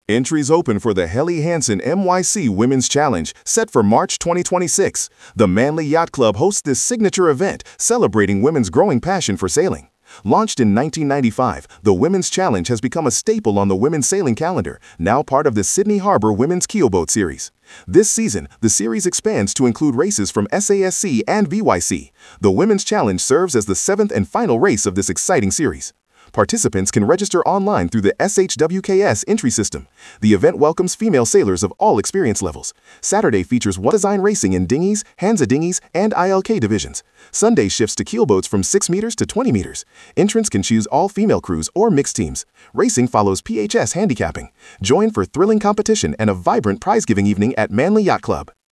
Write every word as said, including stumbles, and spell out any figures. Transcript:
Entries open for the Helly Hansen M Y C Women's Challenge, set for March twenty twenty-six. The Manly Yacht Club hosts this signature event, celebrating women's growing passion for sailing. Launched in nineteen ninety-five, the Women's Challenge has become a staple on the women's sailing calendar, now part of the Sydney Harbor Women's Keelboat Series. This season, the series expands to include races from S A S C and V Y C. The Women's Challenge serves as the seventh and final race of this exciting series. Participants can register online through the S H W K S entry system. The event welcomes female sailors of all experience levels. Saturday features one design racing in dinghies, Hansa dinghies, and I L K divisions. Sunday shifts to keelboats from six meters to twenty meters. Entrants can choose all female crews or mixed teams. Racing follows P H S handicapping. Join for thrilling competition and a vibrant prize-giving evening at Manly Yacht Club.